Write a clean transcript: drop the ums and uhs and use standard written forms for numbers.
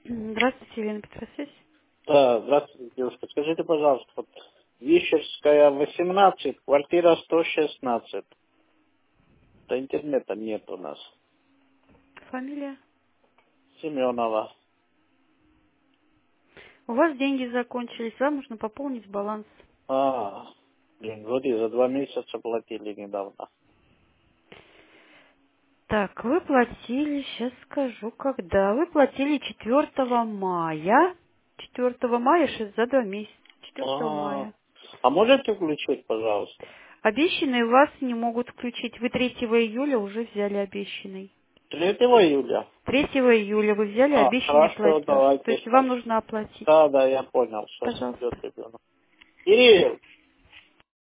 Здравствуйте, Елена Петросвязь. Да, здравствуйте, девушка. Скажите, пожалуйста, вот Вишерская, 18, квартира 116. Да интернета нет у нас. Фамилия? Семенова. У вас деньги закончились, вам нужно пополнить баланс. Блин, вроде за 2 месяца платили недавно. Так, вы платили, сейчас скажу, когда. Вы платили 4 мая. 4 мая, за 2 месяца. 4 мая. А можете включить, пожалуйста? Обещанный вас не могут включить. Вы 3 июля уже взяли обещанный. 3 июля? 3 июля вы взяли обещанный Хорошо, платеж. То давайте есть вам сейчас. нужно оплатить. Да, я понял. Сейчас идет Пожалуйста. ребенок. Кирилл!